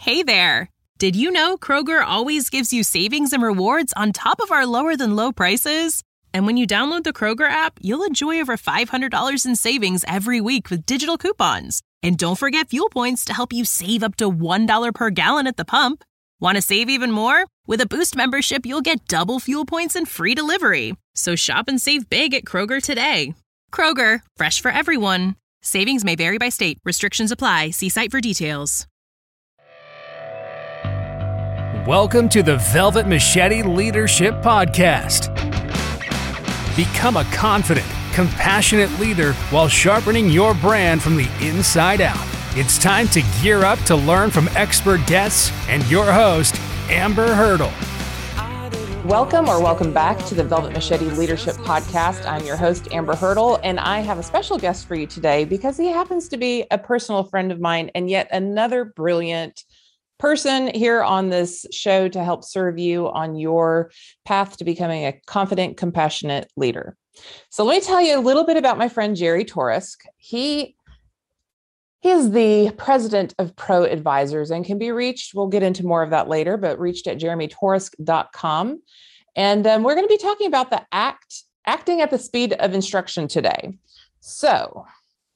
Hey there! Did you know Kroger always gives you savings and rewards on top of our lower-than-low prices? And when you download the Kroger app, you'll enjoy over $500 in savings every week with digital coupons. And don't forget fuel points to help you save up to $1 per gallon at the pump. Want to save even more? With a Boost membership, you'll get double fuel points and free delivery. So shop and save big at Kroger today. Kroger, fresh for everyone. Savings may vary by state. Restrictions apply. See site for details. Welcome to the Velvet Machete Leadership Podcast. Become a confident, compassionate leader while sharpening your brand from the inside out. It's time to gear up to learn from expert guests and your host, Amber Hurdle. Welcome back to the Velvet Machete Leadership Podcast. I'm your host, Amber Hurdle, and I have a special guest for you today because he happens to be a personal friend of mine and yet another brilliant person here on this show to help serve you on your path to becoming a confident, compassionate leader. So let me tell you a little bit about my friend, Jerry Torres. He is the president of Pro Advisors and can be reached. We'll get into more of that later, but reached at jeremytorres.com. And we're going to be talking about the acting at the speed of instruction today. So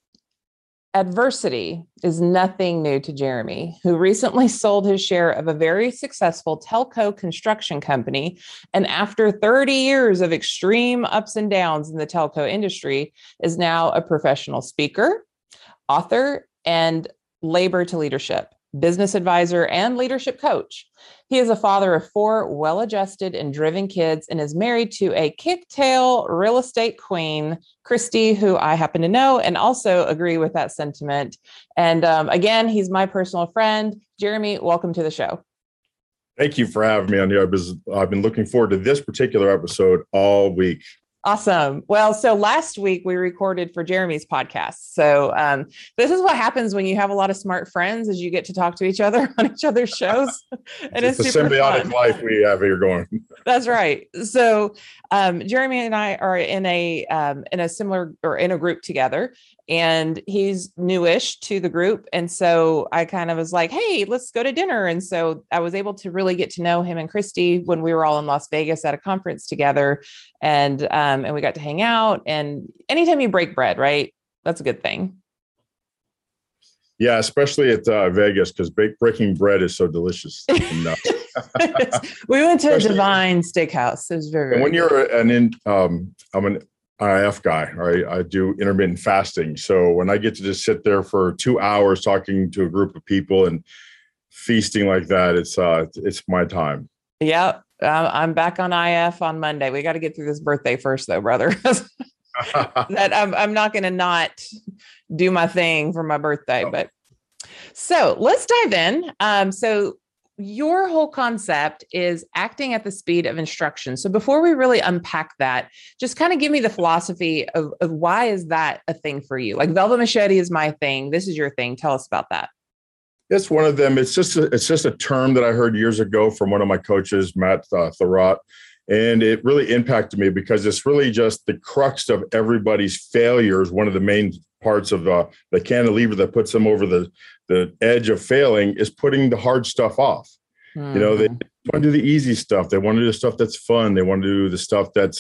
adversity is nothing new to Jeremy, who recently sold his share of a very successful telco construction company. And after 30 years of extreme ups and downs in the telco industry, is now a professional speaker, author, and labor to leadership, business advisor, and leadership coach. He is a father of 4 well-adjusted and driven kids and is married to a kick-tail real estate queen, Christy, who I happen to know and also agree with that sentiment. And again, he's my personal friend. Jeremy, welcome to the show. Thank you for having me on here. I've been looking forward to this particular episode all week. Awesome. Well, so last week we recorded for Jeremy's podcast. So this is what happens when you have a lot of smart friends, is you get to talk to each other on each other's shows. And it's a super symbiotic fun. life we have here going. That's right. So Jeremy and I are in a similar, or in a group together, and he's newish to the group. And so I kind of was like, hey, let's go to dinner. And so I was able to really get to know him and Christy when we were all in Las Vegas at a conference together. And we got to hang out. And anytime you break bread, right? That's a good thing. Yeah, especially at Vegas, because breaking bread is so delicious. We went to a Divine Steakhouse. It was very, and when good. I'm an IF guy, right? I do intermittent fasting. So when I get to just sit there for 2 hours talking to a group of people and feasting like that, it's my time. Yeah. I'm back on IF on Monday. We got to get through this birthday first, though, brother. That I'm not going to not do my thing for my birthday. But so let's dive in. So your whole concept is acting at the speed of instruction. So before we really unpack that, just kind of give me the philosophy of why is that a thing for you? Like Velvet Machete is my thing. This is your thing. Tell us about that. It's one of them. It's just a term that I heard years ago from one of my coaches, Matt Thurrott, and it really impacted me because it's really just the crux of everybody's failures. One of the main parts of the cantilever that puts them over the edge of failing is putting the hard stuff off. Mm-hmm. You know, they want to do the easy stuff. They want to do the stuff that's fun. They want to do the stuff that's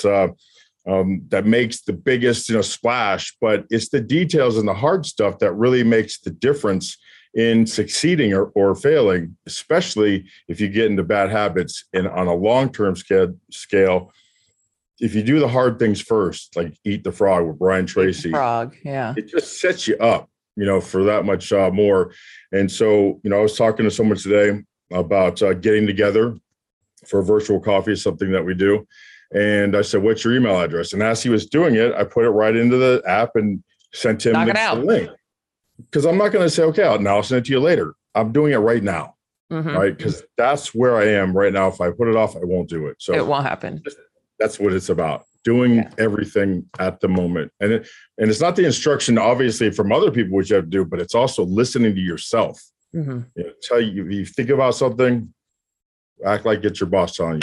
that makes the biggest splash. But it's the details and the hard stuff that really makes the difference in succeeding or failing, especially if you get into bad habits. And on a long-term scale, if you do the hard things first, like eat the frog with Brian Tracy, it just sets you up, for that much more. And so, I was talking to someone today about getting together for a virtual coffee, something that we do. And I said, what's your email address? And as he was doing it, I put it right into the app and sent him the link. Because I'm not going to say, okay, I'll send it to you later. I'm doing it right now, right? Because that's where I am right now. If I put it off, I won't do it. So it won't happen. That's what it's about. Doing everything at the moment. And it's not the instruction, obviously, from other people, which you have to do, but it's also listening to yourself. Tell you, if you think about something, act like it's your boss telling you.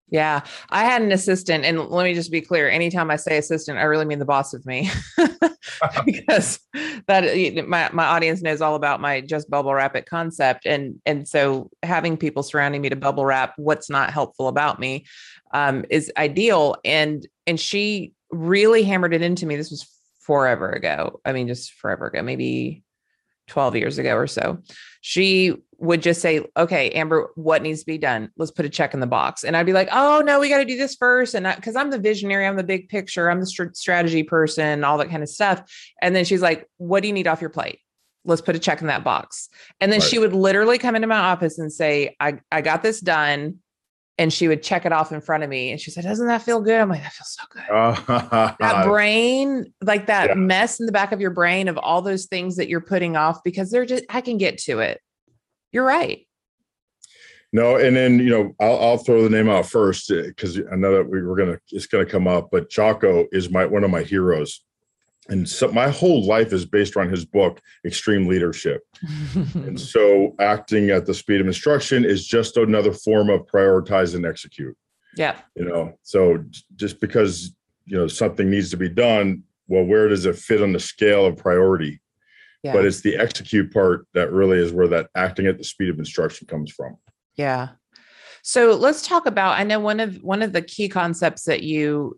Yeah. I had an assistant, and let me just be clear. Anytime I say assistant, I really mean the boss of me because my audience knows all about my just bubble wrap it concept. And so having people surrounding me to bubble wrap what's not helpful about me is ideal. And she really hammered it into me. This was forever ago. I mean, just forever ago, maybe 12 years ago or so. She would just say, okay, Amber, what needs to be done? Let's put a check in the box. And I'd be like, oh no, we got to do this first. And cause I'm the visionary, I'm the big picture, I'm the strategy person, all that kind of stuff. And then she's like, what do you need off your plate? Let's put a check in that box. And then she would literally come into my office and say, I got this done. And she would check it off in front of me. And she said, doesn't that feel good? I'm like, that feels so good. That brain, like that mess in the back of your brain of all those things that you're putting off because I can get to it. You're right. No. And then, I'll throw the name out first because I know that it's going to come up, but Jocko is one of my heroes. And so my whole life is based on his book, Extreme Leadership. And so acting at the speed of instruction is just another form of prioritize and execute. Yeah. So just because, something needs to be done, well, where does it fit on the scale of priority? Yeah. But it's the execute part that really is where that acting at the speed of instruction comes from. Yeah. So let's talk about, I know one of the key concepts that you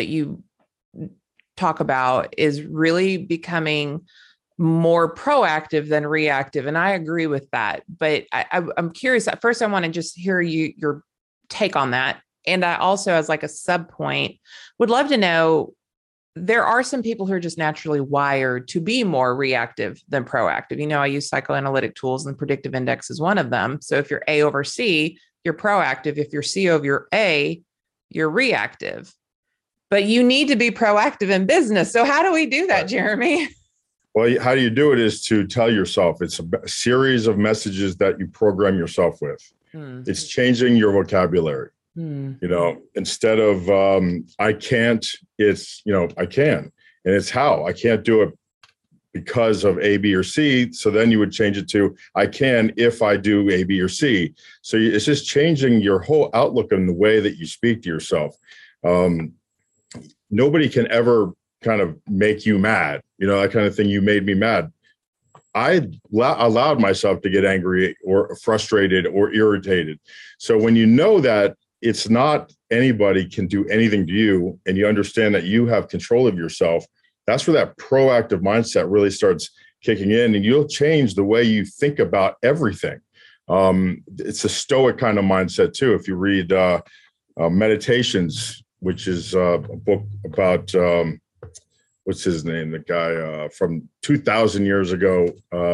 talk about is really becoming more proactive than reactive. And I agree with that, but I'm curious. At first, I want to just hear your take on that. And I also, as like a sub point, would love to know, there are some people who are just naturally wired to be more reactive than proactive. I use psychoanalytic tools and predictive index is one of them. So if you're A over C, you're proactive. If you're C over A, you're reactive. But you need to be proactive in business. So how do we do that, Jeremy? Well, how do you do it is to tell yourself. It's a series of messages that you program yourself with. It's changing your vocabulary. Instead of I can't, it's, I can. And it's how. I can't do it because of A, B, or C. So then you would change it to I can if I do A, B, or C. So it's just changing your whole outlook on the way that you speak to yourself. Nobody can ever kind of make you mad, that kind of thing. You made me mad. I allowed myself to get angry or frustrated or irritated. So when you know that it's not anybody can do anything to you, and you understand that you have control of yourself, that's where that proactive mindset really starts kicking in, and you'll change the way you think about everything. It's a stoic kind of mindset too. If you read Meditations, which is a book about, what's his name? The guy from 2,000 years ago.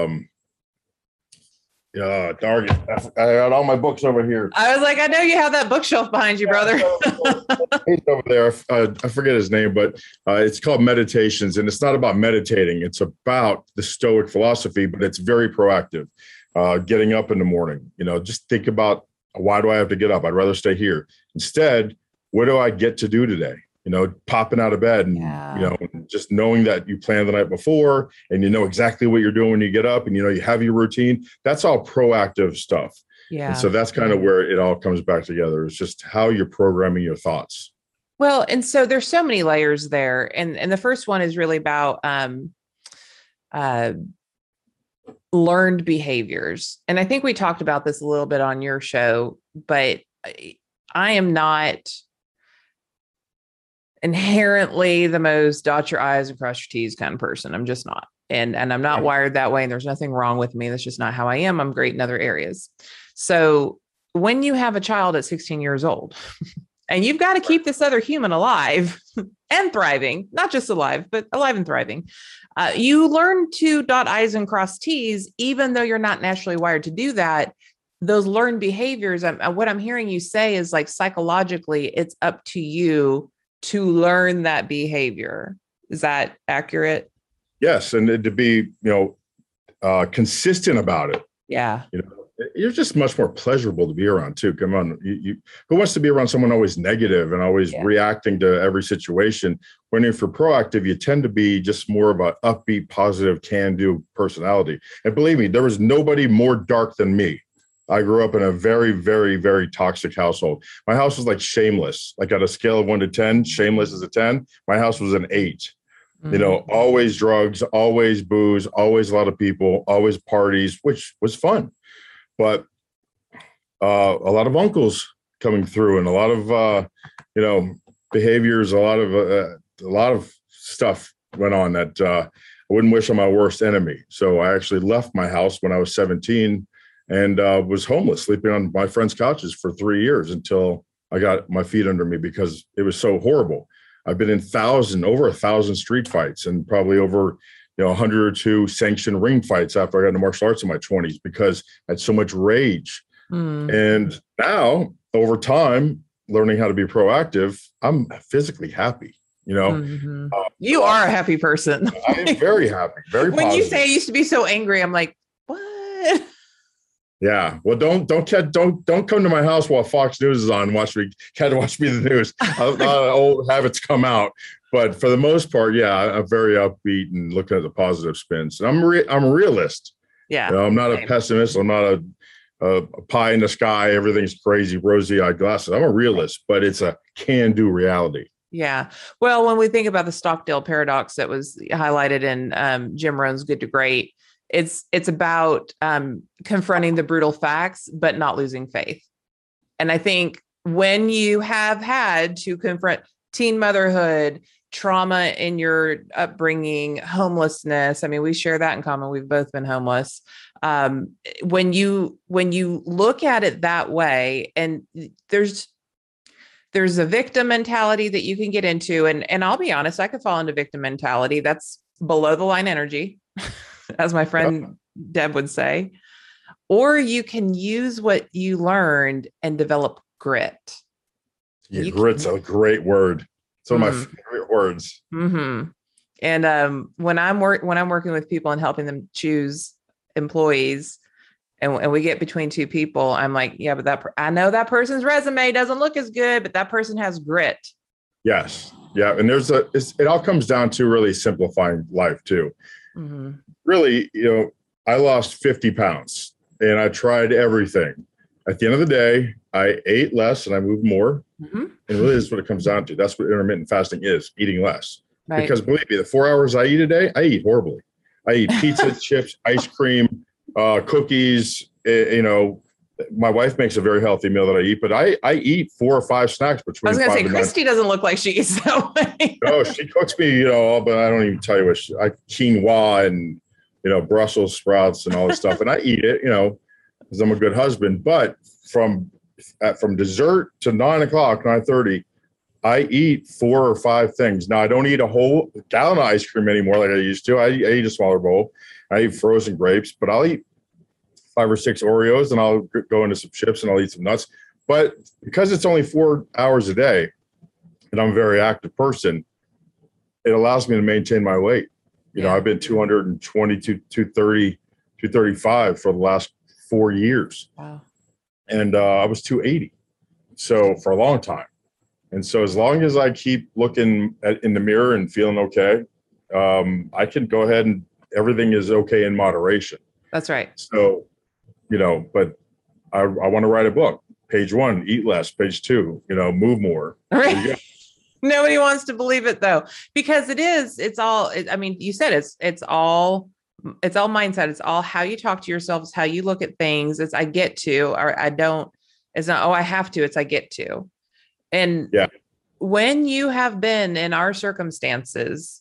Darn it. I got all my books over here. I was like, I know you have that bookshelf behind you, brother. He's over there. I forget his name, but it's called Meditations. And it's not about meditating. It's about the Stoic philosophy, but it's very proactive. Getting up in the morning, just think about, why do I have to get up? I'd rather stay here. Instead, what do I get to do today? Popping out of bed and, just knowing that you planned the night before and you know exactly what you're doing when you get up and, you have your routine. That's all proactive stuff. Yeah. And so that's kind of where it all comes back together. It's just how you're programming your thoughts. Well, and so there's so many layers there. And the first one is really about learned behaviors. And I think we talked about this a little bit on your show, but I am not inherently the most dot your I's and cross your T's kind of person. I'm just not. And I'm not wired that way. And there's nothing wrong with me. That's just not how I am. I'm great in other areas. So when you have a child at 16 years old and you've got to keep this other human alive and thriving, not just alive, but alive and thriving, you learn to dot I's and cross T's, even though you're not naturally wired to do that. Those learned behaviors, what I'm hearing you say is like psychologically, it's up to you to learn that behavior. Is that accurate? Yes. And to be, consistent about it. Yeah. You're just much more pleasurable to be around too. Come on. Who wants to be around someone always negative and always reacting to every situation? When if you're proactive, you tend to be just more of an upbeat, positive, can-do personality. And believe me, there was nobody more dark than me. I grew up in a very, very, very toxic household. My house was like Shameless, like on a scale of 1 to 10, Shameless is a 10. My house was an 8. You know, always drugs, always booze, always a lot of people, always parties, which was fun. But a lot of uncles coming through and a lot of, behaviors, a lot of stuff went on that I wouldn't wish on my worst enemy. So I actually left my house when I was 17 and was homeless, sleeping on my friends' couches for 3 years until I got my feet under me because it was so horrible. I've been in over 1,000 street fights and probably over 100 or 2 sanctioned ring fights after I got into martial arts in my 20s because I had so much rage. And now, over time, learning how to be proactive, I'm physically happy. You are a happy person. I am very happy, very when positive. You say I used to be so angry, I'm like, what? Yeah. Well, don't come to my house while Fox News is on and watch me the news. A lot of old habits come out, but for the most part, yeah, I'm very upbeat and looking at the positive spins. And I'm a realist. Yeah. I'm not a pessimist. I'm not a pie in the sky. Everything's crazy, rosy-eyed glasses. I'm a realist, but it's a can-do reality. Yeah. Well, when we think about the Stockdale paradox that was highlighted in Jim Rohn's Good to Great, it's about confronting the brutal facts, but not losing faith. And I think when you have had to confront teen motherhood, trauma in your upbringing, homelessness, I mean, we share that in common. We've both been homeless. When you look at it that way, and there's a victim mentality that you can get into. And I'll be honest, I could fall into victim mentality. That's below the line energy, as my friend Deb would say. Or you can use what you learned and develop grit. Yeah, grit's a great word. It's one of my favorite words. Mm-hmm. And when I'm working with people and helping them choose employees, and we get between 2 people, I'm like, yeah, but I know that person's resume doesn't look as good, but that person has grit. Yes. Yeah. And it all comes down to really simplifying life too. Mm-hmm. Really, I lost 50 pounds and I tried everything. At the end of the day, I ate less and I moved more. Mm-hmm. And really is what it comes down to. That's what intermittent fasting is, eating less. Right. Because believe me, the 4 hours I eat a day, I eat horribly. I eat pizza, chips, ice cream, cookies. My wife makes a very healthy meal that I eat, but I eat 4 or 5 snacks between. I was going to say, Christy doesn't look like she eats that way. No, she cooks me, but I don't even tell you quinoa and, Brussels sprouts and all this stuff. And I eat it, because I'm a good husband. But from dessert to 9:30, I eat 4 or 5 things. Now, I don't eat a whole gallon of ice cream anymore like I used to. I eat a smaller bowl. I eat frozen grapes, but I'll eat 5 or 6 Oreos and I'll go into some chips and I'll eat some nuts. But because it's only 4 hours a day and I'm a very active person, it allows me to maintain my weight. I've been 220, 230, 235 for the last 4 years. Wow. And I was 280. So for a long time. And so as long as I keep looking in the mirror and feeling okay, I can go ahead and everything is okay in moderation. That's right. So, but I want to write a book. Page 1, eat less. Page 2, move more. Right. Nobody wants to believe it though, because it's all mindset. It's all how you talk to yourself. It's how you look at things. It's I get to, or I don't, it's not, I have to, it's I get to. And when you have been in our circumstances,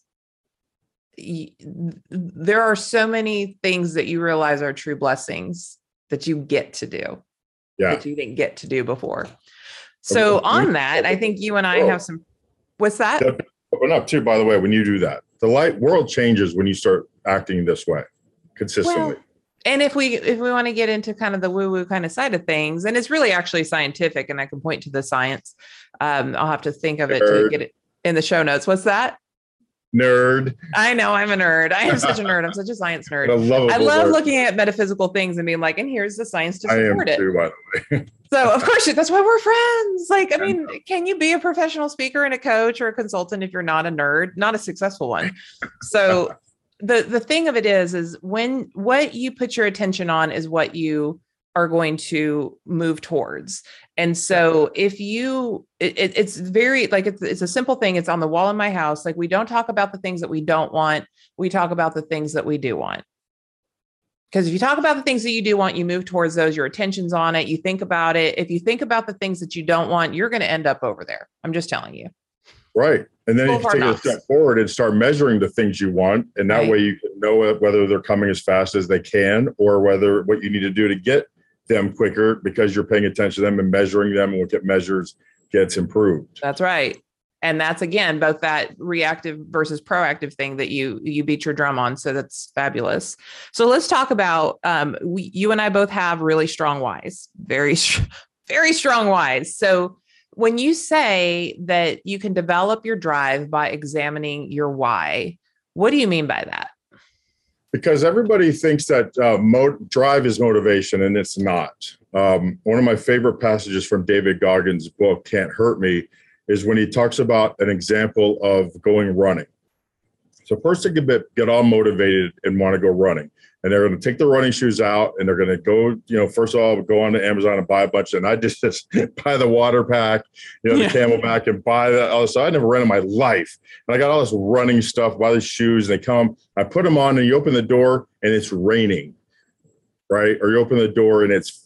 there are so many things that you realize are true blessings that you get to do that you didn't get to do before. So on that, I think you and I have some, what's that? Open up too, by the way, when you do that, the world changes when you start acting this way consistently. Well, and if we want to get into kind of the woo-woo kind of side of things, and it's really actually scientific, and I can point to the science. I'll have to think of it to get it in the show notes. What's that? Nerd. I know I'm a nerd. I am such a nerd. I'm such a science nerd. I love looking at metaphysical things and being like, and here's the science to support it. Too, by the way. So of course, that's why we're friends. Like, I mean, can you be a professional speaker and a coach or a consultant if you're not a nerd, not a successful one? So the thing of it is when what you put your attention on is what you are going to move towards. And so if you, it's very like, it's a simple thing. It's on the wall in my house. Like, we don't talk about the things that we don't want. We talk about the things that we do want. Because if you talk about the things that you do want, you move towards those, your attention's on it. You think about it. If you think about the things that you don't want, you're going to end up over there. I'm just telling you. Right. And then you can take a step forward and start measuring the things you want. And that way you can know whether they're coming as fast as they can, or whether what you need to do to get them quicker, because you're paying attention to them and measuring them, and what get measures gets improved. That's right. And that's, again, both that reactive versus proactive thing that you beat your drum on. So that's fabulous. So let's talk about, you and I both have really strong whys, very strong whys. So when you say that you can develop your drive by examining your why, what do you mean by that? Because everybody thinks that drive is motivation, and it's not. One of my favorite passages from David Goggins' book, Can't Hurt Me, is when he talks about an example of going running. So a person can get all motivated and want to go running, and they're going to take the running shoes out, and they're going to go, first of all, go on to Amazon and buy a bunch. And I just buy the water pack, the CamelBak, and buy that. So I never ran in my life. And I got all this running stuff, buy the shoes, and they come, I put them on, and you open the door and it's raining, right? Or you open the door and it's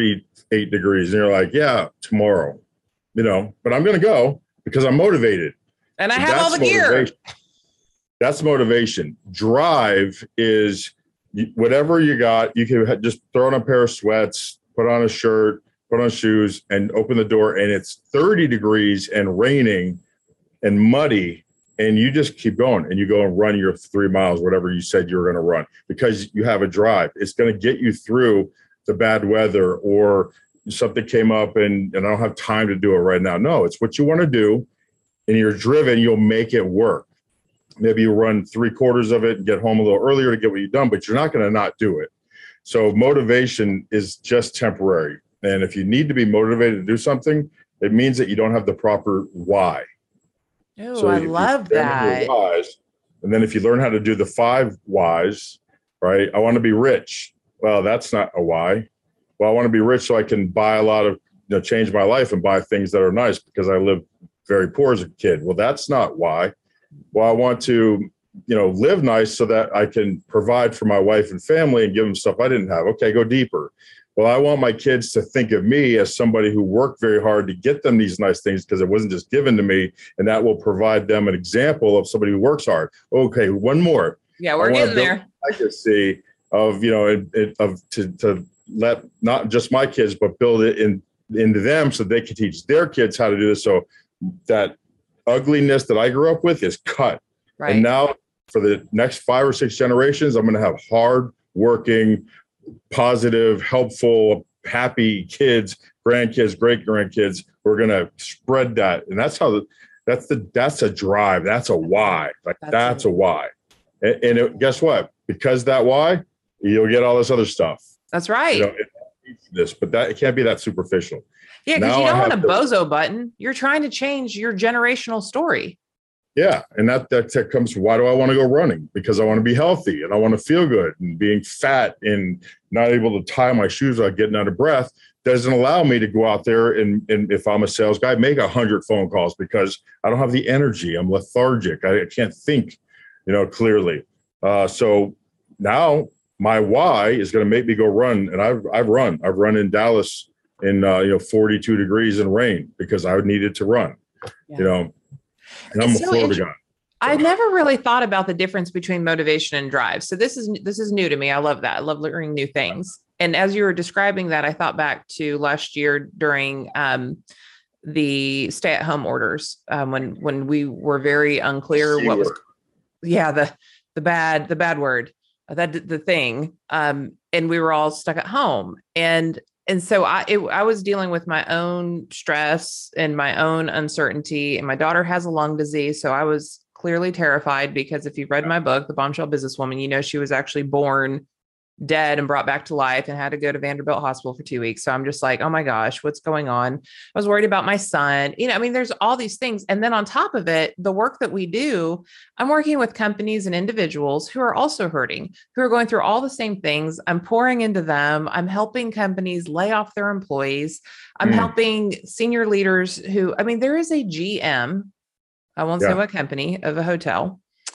48 degrees, and you're like, yeah, tomorrow, but I'm going to go because I'm motivated. And I have all the gear. That's motivation. Drive is whatever you got. You can just throw on a pair of sweats, put on a shirt, put on shoes, and open the door, and it's 30 degrees and raining and muddy, and you just keep going, and you go and run your 3 miles, whatever you said you were going to run, because you have a drive. It's going to get you through the bad weather, or something came up and I don't have time to do it right now. No, it's what you want to do, and you're driven, you'll make it work. Maybe you run 3/4 of it and get home a little earlier to get what you've done, but you're not going to not do it. So motivation is just temporary. And if you need to be motivated to do something, it means that you don't have the proper why. Oh, so I love that. Whys, and then if you learn how to do the 5 whys, right? I want to be rich. Well, that's not a why. Well, I want to be rich so I can buy a lot of, change my life and buy things that are nice because I lived very poor as a kid. Well, that's not why. Well, I want to, live nice so that I can provide for my wife and family and give them stuff I didn't have. Okay, go deeper. Well, I want my kids to think of me as somebody who worked very hard to get them these nice things because it wasn't just given to me, and that will provide them an example of somebody who works hard. Okay, one more. Yeah, we're getting there. Legacy of, to let not just my kids, but build it into them so they can teach their kids how to do this. So that ugliness that I grew up with is cut. Right. And now for the next 5 or 6 generations, I'm going to have hard working, positive, helpful, happy kids, grandkids, great grandkids. We're going to spread that. And that's a drive. That's a why. That's a why. And guess what? Because that why, you'll get all this other stuff. That's right. But it can't be that superficial. Yeah, because you don't want a bozo button. You're trying to change your generational story. Yeah, and that comes from, why do I want to go running? Because I want to be healthy and I want to feel good. And being fat and not able to tie my shoes without getting out of breath doesn't allow me to go out there and if I'm a sales guy, make 100 phone calls because I don't have the energy. I'm lethargic. I can't think, clearly. So now my why is going to make me go run. And I've run in Dallas in 42 degrees and rain because I needed to run. Yeah. And I'm a Florida guy. I never really thought about the difference between motivation and drive. So this is new to me. I love that. I love learning new things. And as you were describing that, I thought back to last year during the stay-at-home orders when we were very unclear what was, the bad word, the thing, and we were all stuck at home. And so I was dealing with my own stress and my own uncertainty, and my daughter has a lung disease. So I was clearly terrified because if you've read my book, The Bombshell Businesswoman, she was actually born dead and brought back to life and had to go to Vanderbilt Hospital for 2 weeks. So I'm just like, oh my gosh, what's going on? I was worried about my son. I mean, there's all these things. And then on top of it, the work that we do, I'm working with companies and individuals who are also hurting, who are going through all the same things. I'm pouring into them. I'm helping companies lay off their employees. I'm helping senior leaders who, I mean, there is a GM, I won't say what company, of a hotel,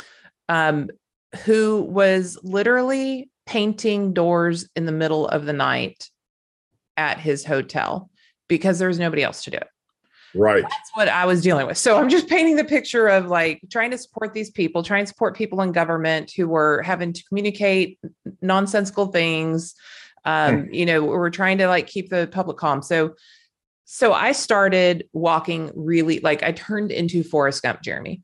who was literally painting doors in the middle of the night at his hotel because there was nobody else to do it. Right. That's what I was dealing with. So I'm just painting the picture of like trying to support these people, trying to support people in government who were having to communicate nonsensical things. We're trying to like keep the public calm. So I started walking really, like I turned into Forrest Gump, Jeremy.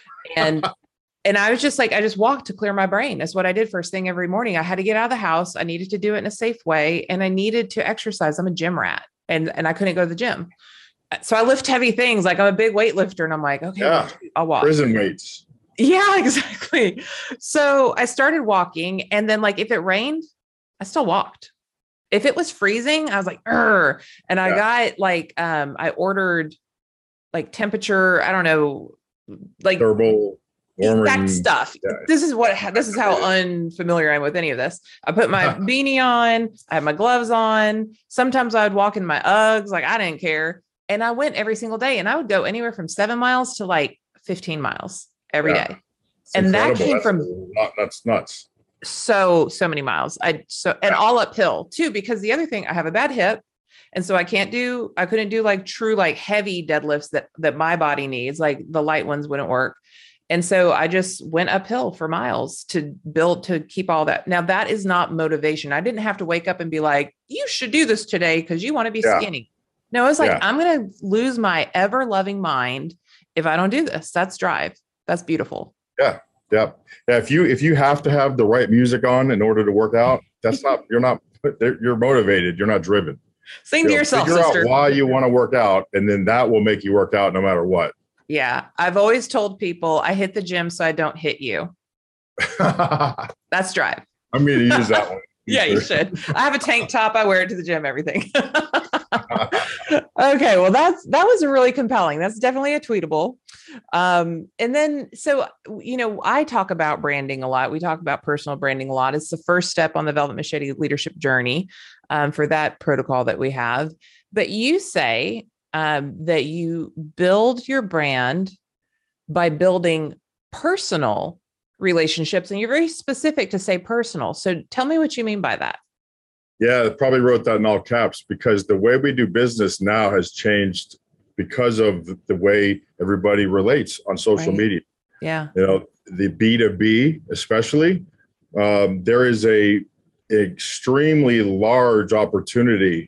And I was just like, I just walked to clear my brain. That's what I did first thing every morning. I had to get out of the house. I needed to do it in a safe way. And I needed to exercise. I'm a gym rat and I couldn't go to the gym. So I lift heavy things. Like I'm a big weightlifter and I'm like, okay, I'll walk. Prison weights. Yeah, exactly. So I started walking, and then like, if it rained, I still walked. If it was freezing, I was like, "Urgh." And I got like, I ordered like temperature, I don't know, like thermal that stuff. Yeah. This is how unfamiliar I am with any of this. I put my beanie on, I have my gloves on. Sometimes I would walk in my Uggs, like I didn't care. And I went every single day, and I would go anywhere from 7 miles to like 15 miles every day. It's and incredible. That came That's from nuts. So many miles. And all uphill too, because the other thing, I have a bad hip. And so I couldn't do like true, like heavy deadlifts that my body needs. Like the light ones wouldn't work. And so I just went uphill for miles to keep all that. Now that is not motivation. I didn't have to wake up and be like, you should do this today because you want to be skinny. No, it's like, I'm going to lose my ever loving mind if I don't do this. That's drive. That's beautiful. Yeah. If you have to have the right music on in order to work out, you're motivated. You're not driven. Sing to yourself, figure sister. Out why you want to work out, and then that will make you work out no matter what. Yeah. I've always told people I hit the gym so I don't hit you. That's drive. I'm going to use that one. Yeah, you should. I have a tank top. I wear it to the gym, everything. Okay. Well, that was really compelling. That's definitely a tweetable. And then, so, I talk about branding a lot. We talk about personal branding a lot. It's the first step on the Velvet Machete leadership journey for that protocol that we have. But you say that you build your brand by building personal relationships, and you're very specific to say personal. So tell me what you mean by that. Yeah, I probably wrote that in all caps because the way we do business now has changed because of the way everybody relates on social media. Yeah. The B2B, especially, there is a extremely large opportunity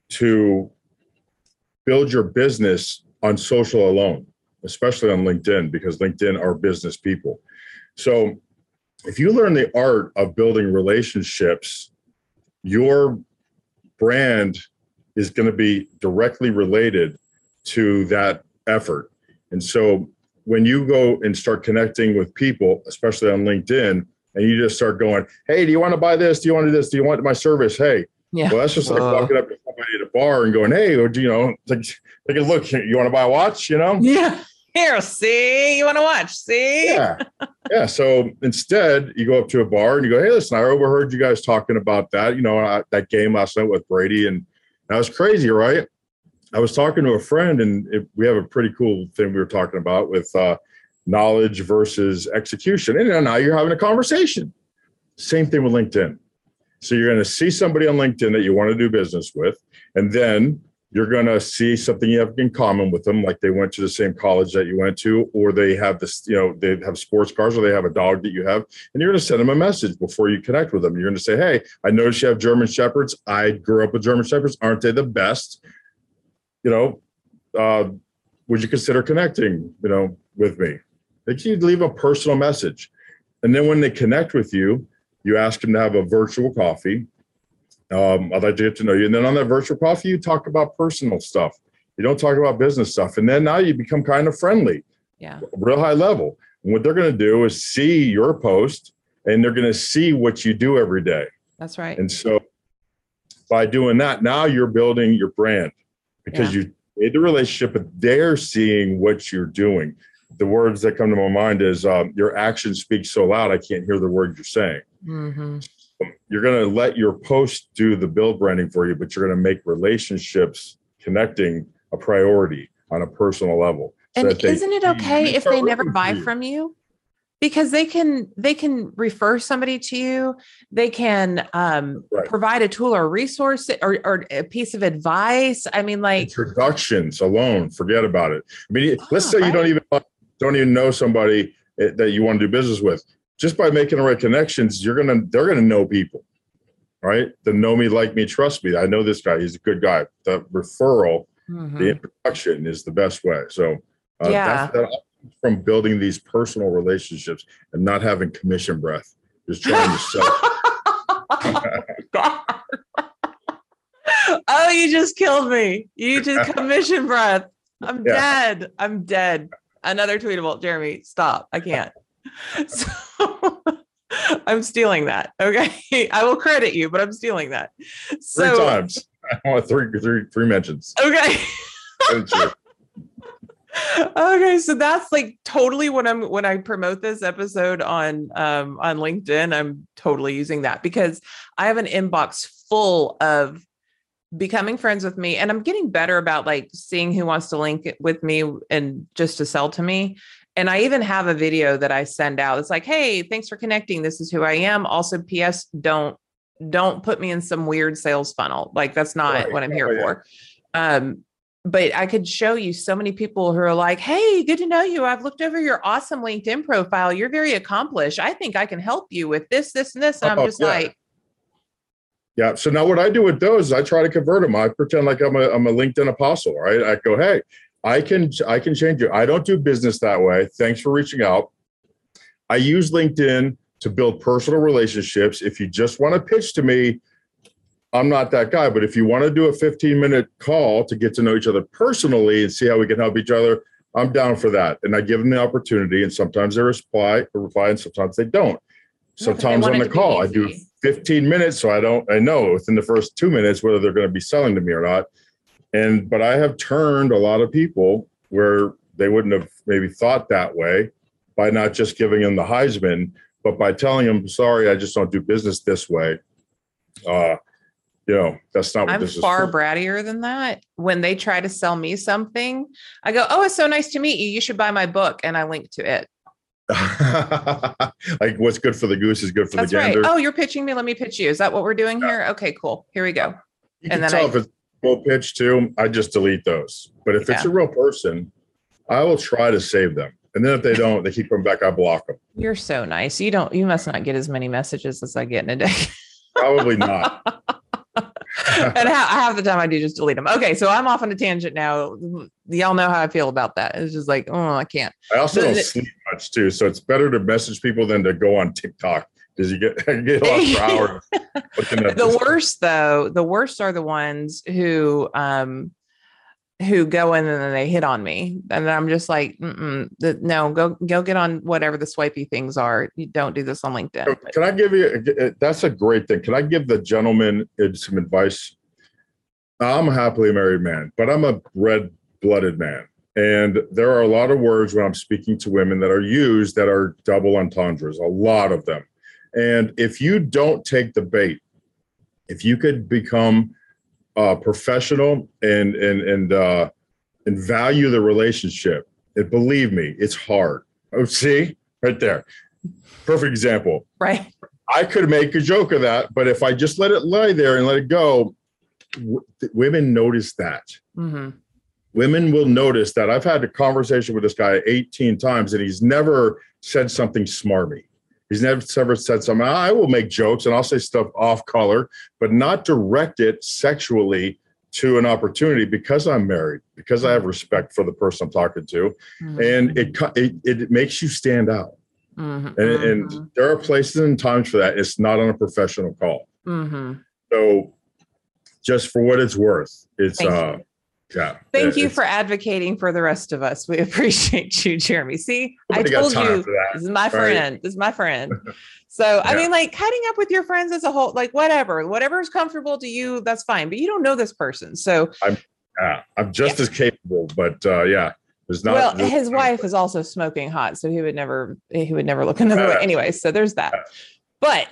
to build your business on social alone, especially on LinkedIn, because LinkedIn are business people. So if you learn the art of building relationships, your brand is going to be directly related to that effort. And so when you go and start connecting with people, especially on LinkedIn, and you just start going, hey, do you want to buy this? Do you want to do this? Do you want my service? Hey, well, that's just like walking up to somebody at a bar and going, hey, take a look. You want to buy a watch? Yeah. Here, see, you want to watch? See? Yeah. So instead, you go up to a bar and you go, hey, listen, I overheard you guys talking about that, that game last night with Brady. And that was crazy, right? I was talking to a friend, and we have a pretty cool thing we were talking about with knowledge versus execution. And now you're having a conversation. Same thing with LinkedIn. So you're going to see somebody on LinkedIn that you want to do business with, and then you're going to see something you have in common with them, like they went to the same college that you went to, or they have this, they have sports cars, or they have a dog that you have, and you're going to send them a message before you connect with them. You're going to say, hey, I noticed you have German Shepherds. I grew up with German Shepherds. Aren't they the best? Would you consider connecting, with me? You leave a personal message. And then when they connect with you, you ask them to have a virtual coffee. I'd like to get to know you. And then on that virtual coffee, you talk about personal stuff. You don't talk about business stuff. And then now you become kind of friendly, real high level. And what they're going to do is see your post, and they're going to see what you do every day. That's right. And so by doing that, now you're building your brand because you made the relationship, but they're seeing what you're doing. The words that come to my mind is your actions speak so loud, I can't hear the words you're saying. Mm-hmm. You're going to let your post do the build branding for you, but you're going to make relationships connecting a priority on a personal level. And isn't it okay if they never buy from you? Because they can refer somebody to you. They can provide a tool or a resource or a piece of advice. I mean, like introductions alone, forget about it. I mean, let's say you don't even know somebody that you want to do business with. Just by making the right connections, they're gonna know people, right? The know me, like me, trust me. I know this guy; he's a good guy. The referral, the introduction is the best way. So that's from building these personal relationships and not having commission breath. Just trying to sell. Oh, you just killed me. You just commission breath. I'm dead. I'm dead. Another tweetable. Jeremy, stop. I can't. So I'm stealing that. Okay. I will credit you, but I'm stealing that. So, 3 times. I want three mentions. Okay. Okay. So that's like totally when I promote this episode on LinkedIn, I'm totally using that because I have an inbox full of becoming friends with me. And I'm getting better about like seeing who wants to link with me and just to sell to me. And I even have a video that I send out. It's like, hey, thanks for connecting. This is who I am. Also, PS, don't put me in some weird sales funnel. Like that's not what I'm here for. But I could show you so many people who are like, hey, good to know you. I've looked over your awesome LinkedIn profile. You're very accomplished. I think I can help you with this, this, and this. And I'm just like. Yeah. So now what I do with those is I try to convert them. I pretend like I'm a LinkedIn apostle, right? I go, hey, I can change you. I don't do business that way. Thanks for reaching out. I use LinkedIn to build personal relationships. If you just want to pitch to me, I'm not that guy. But if you want to do a 15-minute call to get to know each other personally and see how we can help each other, I'm down for that. And I give them the opportunity. And sometimes they reply and sometimes they don't. Sometimes on the call, I do 15 minutes. So I know within the first 2 minutes whether they're going to be selling to me or not. But I have turned a lot of people where they wouldn't have maybe thought that way by not just giving them the Heisman, but by telling them, sorry, I just don't do business this way. That's not what this is. I'm far brattier than that. When they try to sell me something, I go, oh, it's so nice to meet you. You should buy my book. And I link to it. Like what's good for the goose is good for the gander. Right. Oh, you're pitching me. Let me pitch you. Is that what we're doing here? Okay, cool. Here we go. You can tell if it's full pitch too. I just delete those. But if it's a real person, I will try to save them. And then if they don't, they keep coming back. I block them. You're so nice. You must not get as many messages as I get in a day. Probably not. And half the time I do just delete them. Okay. So I'm off on a tangent now. Y'all know how I feel about that. It's just like, oh, I can't. I also don't sleep much too. So it's better to message people than to go on TikTok because you get lost for hours. The worst are the ones who go in and then they hit on me. And I'm just like, no, go get on whatever the swipey things are. You don't do this on LinkedIn. Can I give you, that's a great thing. Can I give the gentleman some advice? I'm a happily married man, but I'm a red-blooded man. And there are a lot of words when I'm speaking to women that are used that are double entendres, a lot of them. And if you don't take the bait, if you could become professional and value the relationship, and believe me, it's hard. Oh, see, right there. Perfect example. Right. I could make a joke of that, but if I just let it lie there and let it go, women notice that. Mm-hmm. Women will notice that. I've had a conversation with this guy 18 times and he's never said something smarmy. He's never said something. I will make jokes and I'll say stuff off color, but not direct it sexually to an opportunity because I'm married, because I have respect for the person I'm talking to. Mm-hmm. And it makes you stand out. Mm-hmm. And there are places and times for that. It's not on a professional call. Mm-hmm. So just for what it's worth, it's Yeah. Thank you for advocating for the rest of us. We appreciate you, Jeremy. See, I told you, this is my friend. Right? This is my friend. So, I mean, like cutting up with your friends as a whole, like whatever is comfortable to you, that's fine. But you don't know this person. So I'm just as capable, but there's not. Well, his wife is also smoking hot, so he would never look another way. Anyway, so there's that. But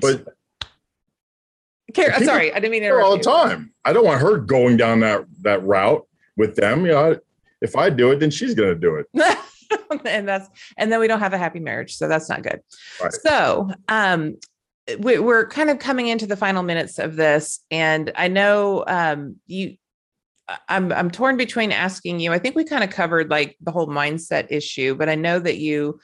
sorry, I didn't mean to interrupt all the time. I don't want her going down that route with them. If I do it, then she's going to do it. and then we don't have a happy marriage, so that's not good. Right. So, we're kind of coming into the final minutes of this, and I know I'm torn between asking you. I think we kind of covered like the whole mindset issue, but I know that you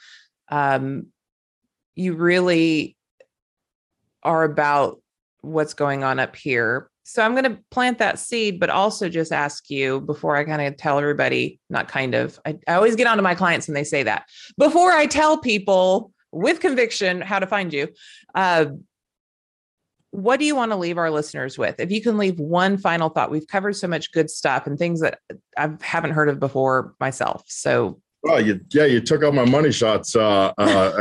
really are about what's going on up here. So I'm going to plant that seed, but also just ask you before I kind of tell everybody, I always get onto my clients when they say that. Before I tell people with conviction how to find you, what do you want to leave our listeners with? If you can leave one final thought, we've covered so much good stuff and things that I haven't heard of before myself. So, well, you took out my money shots. I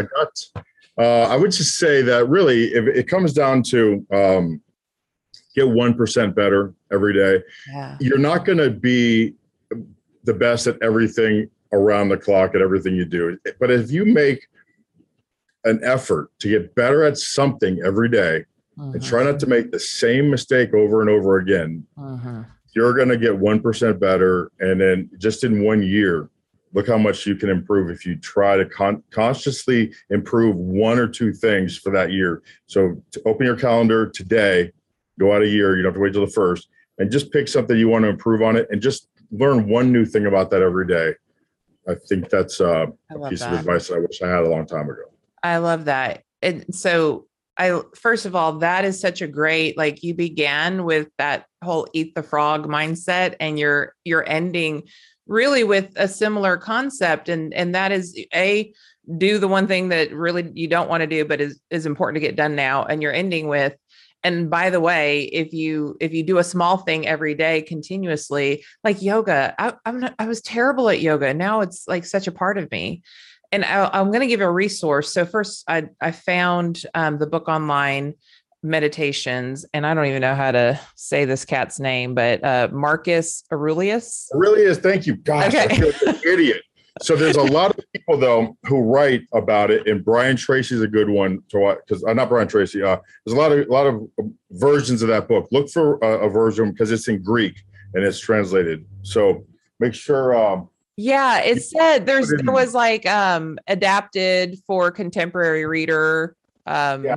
would just say that really, if it comes down to get 1% better every day, you're not going to be the best at everything around the clock at everything you do. But if you make an effort to get better at something every day, and try not to make the same mistake over and over again, you're going to get 1% better. And then just in 1 year, look how much you can improve if you try to consciously improve one or two things for that year. So to open your calendar today, go out a year, you don't have to wait till the first, and just pick something you want to improve on it and just learn one new thing about that every day. I think that's a piece of advice that I wish I had a long time ago. I love that. And so first of all, that is such a great, like you began with that whole eat the frog mindset, and you're ending really with a similar concept. And that is do the one thing that really you don't want to do, but is important to get done now. And you're ending with, and by the way, if you do a small thing every day continuously, like yoga, I was terrible at yoga. Now it's like such a part of me. And I'm going to give a resource. So first, I found the book online, Meditations, and I don't even know how to say this cat's name, but Marcus Aurelius. Aurelius, thank you. Gosh, okay. I feel like an idiot. So there's a lot of people, though, who write about it, and Brian Tracy's a good one to watch, because not Brian Tracy. There's a lot of versions of that book. Look for a version because it's in Greek and it's translated. So make sure. Yeah, it said there was like adapted for contemporary reader. I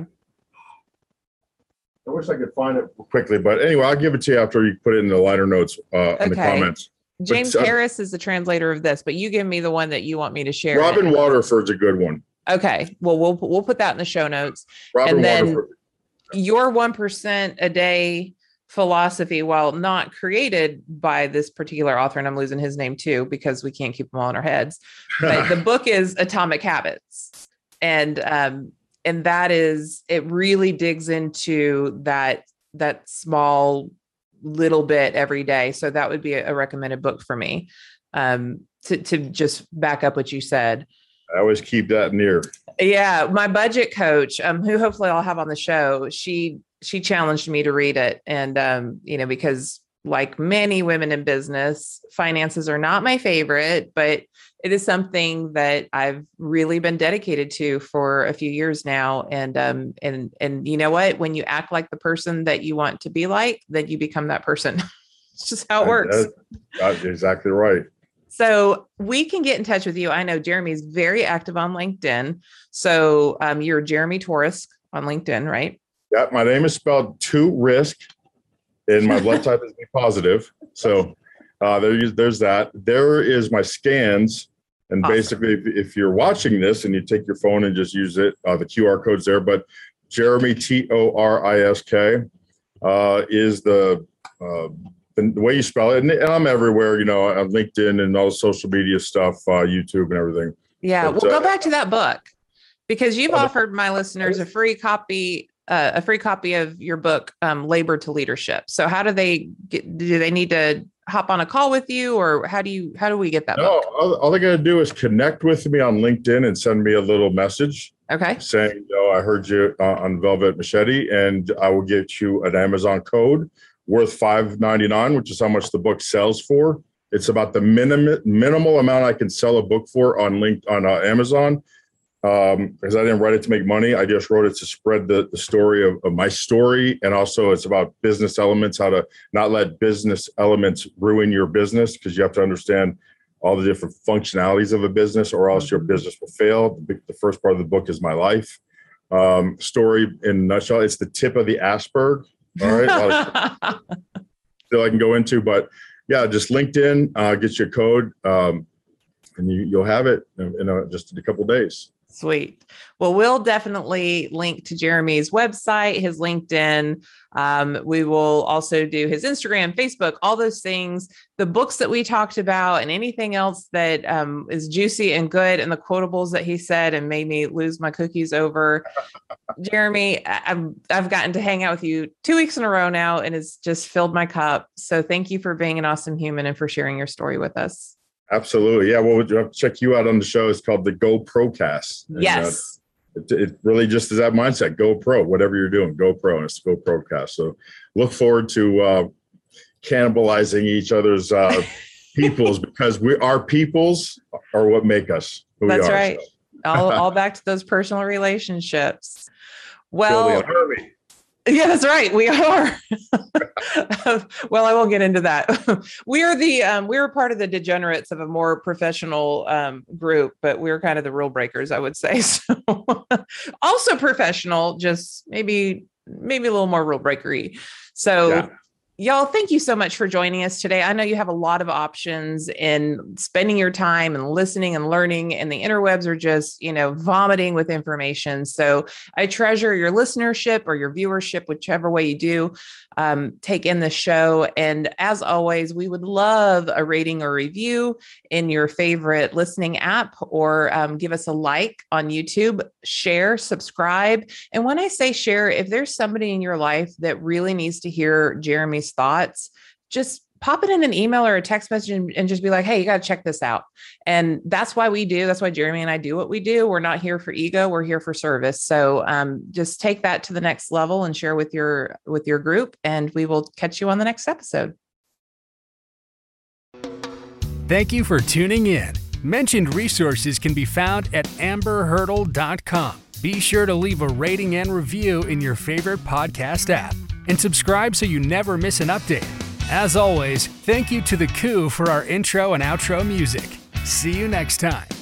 wish I could find it quickly, but anyway, I'll give it to you after you put it in the liner notes in the comments. James Harris is the translator of this, but you give me the one that you want me to share. Robin Waterford's a good one. Okay, well we'll put that in the show notes. Robin and then Waterford. Your 1% a day philosophy, while not created by this particular author, and I'm losing his name too because we can't keep them all in our heads, but the book is Atomic Habits, and that is, it really digs into that small little bit every day. So that would be a recommended book for me. To just back up what you said, I always keep that near. Yeah, my budget coach, who hopefully I'll have on the show, she challenged me to read it. And, because like many women in business, finances are not my favorite, but it is something that I've really been dedicated to for a few years now. And you know what, when you act like the person that you want to be like, then you become that person. It's just how it works. That's exactly right. So we can get in touch with you. I know Jeremy's very active on LinkedIn. So you're Jeremy Torres on LinkedIn, right? Yeah, my name is spelled to risk, and my blood type is B positive. So there's that. There is my scans. And awesome. Basically, if you're watching this and you take your phone and just use it, the QR code's there. But Jeremy, Torisk, is the way you spell it. And I'm everywhere, on LinkedIn and all the social media stuff, YouTube and everything. Yeah, we'll go back to that book, because you've offered my listeners a free copy of your book, Labor to Leadership. So how do they need to hop on a call with you, or how do we get that No, book? all they got to do is connect with me on LinkedIn and send me a little message. Okay. Saying, I heard you on Velvet Machete, and I will get you an Amazon code worth $5.99, which is how much the book sells for. It's about the minimal amount I can sell a book for on Amazon. Because I didn't write it to make money. I just wrote it to spread the story of my story. And also it's about business elements, how to not let business elements ruin your business, because you have to understand all the different functionalities of a business, or else your business will fail. The first part of the book is my life story in a nutshell. It's the tip of the iceberg. All right. A lot of still I can go into, but yeah, just LinkedIn, get your code, and you'll have it in just a couple of days. Sweet. Well, we'll definitely link to Jeremy's website, his LinkedIn. We will also do his Instagram, Facebook, all those things, the books that we talked about, and anything else that is juicy and good, and the quotables that he said and made me lose my cookies over. Jeremy, I've gotten to hang out with you 2 weeks in a row now, and it's just filled my cup. So thank you for being an awesome human and for sharing your story with us. Absolutely. Yeah. Well, we'll check you out on the show. It's called the GoPro-cast. Yes. It really just is that mindset. Go pro, whatever you're doing, go pro. And it's the GoPro-cast. So look forward to cannibalizing each other's peoples, because our peoples are what make us who That's we are. Right. So. all back to those personal relationships. Well, yeah, that's right. We are. Well, I won't get into that. We're part of the degenerates of a more professional group, but we're kind of the rule breakers, I would say. So also professional, just maybe a little more rule breakery. So yeah. Y'all, thank you so much for joining us today. I know you have a lot of options in spending your time and listening and learning, and the interwebs are just, vomiting with information. So I treasure your listenership or your viewership, whichever way you do take in the show. And as always, we would love a rating or review in your favorite listening app, or give us a like on YouTube, share, subscribe. And when I say share, if there's somebody in your life that really needs to hear Jeremy's thoughts, just pop it in an email or a text message and just be like, hey, you got to check this out. And that's why Jeremy and I do what we do. We're not here for ego. We're here for service. So just take that to the next level and share with your group, and we will catch you on the next episode. Thank you for tuning in. Mentioned resources can be found at amberhurdle.com. Be sure to leave a rating and review in your favorite podcast app, and subscribe so you never miss an update. As always, thank you to The Coup for our intro and outro music. See you next time.